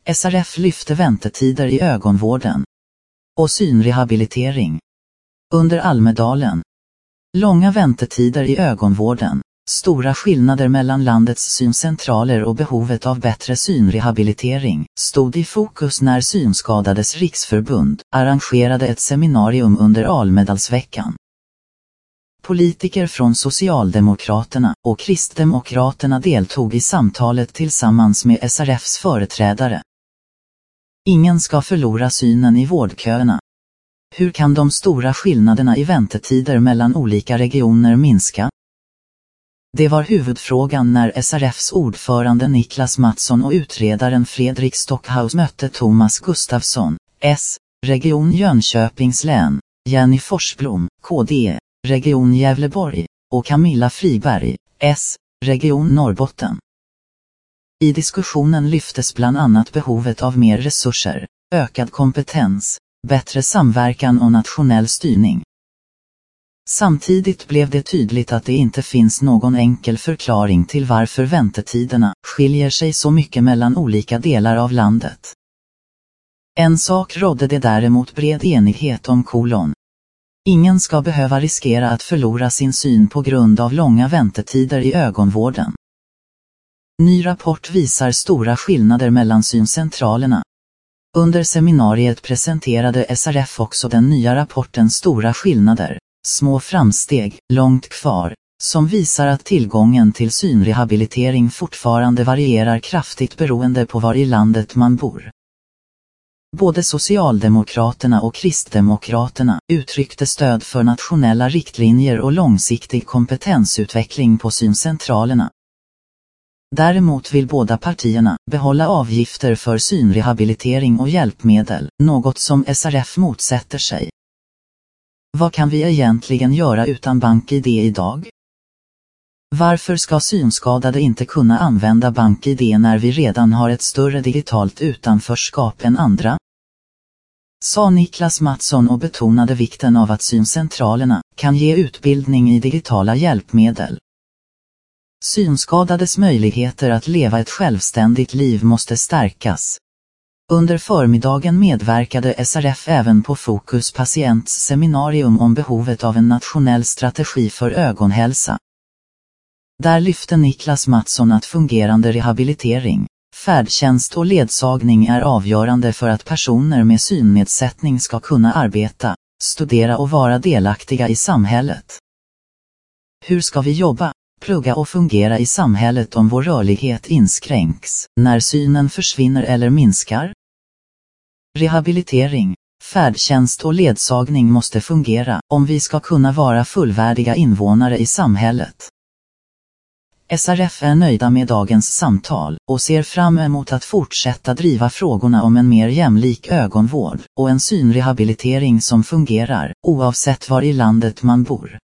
SRF lyfte väntetider i ögonvården och synrehabilitering. Under Almedalen. Långa väntetider i ögonvården, stora skillnader mellan landets syncentraler och behovet av bättre synrehabilitering stod i fokus när Synskadades riksförbund arrangerade ett seminarium under Almedalsveckan. Politiker från Socialdemokraterna och Kristdemokraterna deltog i samtalet tillsammans med SRFs företrädare. Ingen ska förlora synen i vårdköerna. Hur kan de stora skillnaderna i väntetider mellan olika regioner minska? Det var huvudfrågan när SRFs ordförande Niklas Mattsson och utredaren Fredrik Stockhaus mötte Thomas Gustafsson, S, Region Jönköpings län, Jenny Forsblom, KD, Region Gävleborg, och Camilla Friberg, S, Region Norrbotten. I diskussionen lyftes bland annat behovet av mer resurser, ökad kompetens, bättre samverkan och nationell styrning. Samtidigt blev det tydligt att det inte finns någon enkel förklaring till varför väntetiderna skiljer sig så mycket mellan olika delar av landet. En sak rådde det däremot bred enighet om: ingen ska behöva riskera att förlora sin syn på grund av långa väntetider i ögonvården. Ny rapport visar stora skillnader mellan syncentralerna. Under seminariet presenterade SRF också den nya rapporten Stora skillnader, små framsteg, långt kvar, som visar att tillgången till synrehabilitering fortfarande varierar kraftigt beroende på var i landet man bor. Både Socialdemokraterna och Kristdemokraterna uttryckte stöd för nationella riktlinjer och långsiktig kompetensutveckling på syncentralerna. Däremot vill båda partierna behålla avgifter för synrehabilitering och hjälpmedel, något som SRF motsätter sig. Vad kan vi egentligen göra utan BankID idag? Varför ska synskadade inte kunna använda BankID när vi redan har ett större digitalt utanförskap än andra? Sa Niklas Mattsson och betonade vikten av att syncentralerna kan ge utbildning i digitala hjälpmedel. Synskadades möjligheter att leva ett självständigt liv måste stärkas. Under förmiddagen medverkade SRF även på Fokus Patients seminarium om behovet av en nationell strategi för ögonhälsa. Där lyfte Niklas Mattsson att fungerande rehabilitering, färdtjänst och ledsagning är avgörande för att personer med synnedsättning ska kunna arbeta, studera och vara delaktiga i samhället. Hur ska vi jobba, plugga och fungera i samhället om vår rörlighet inskränks, när synen försvinner eller minskar? Rehabilitering, färdtjänst och ledsagning måste fungera om vi ska kunna vara fullvärdiga invånare i samhället. SRF är nöjda med dagens samtal och ser fram emot att fortsätta driva frågorna om en mer jämlik ögonvård och en synrehabilitering som fungerar, oavsett var i landet man bor.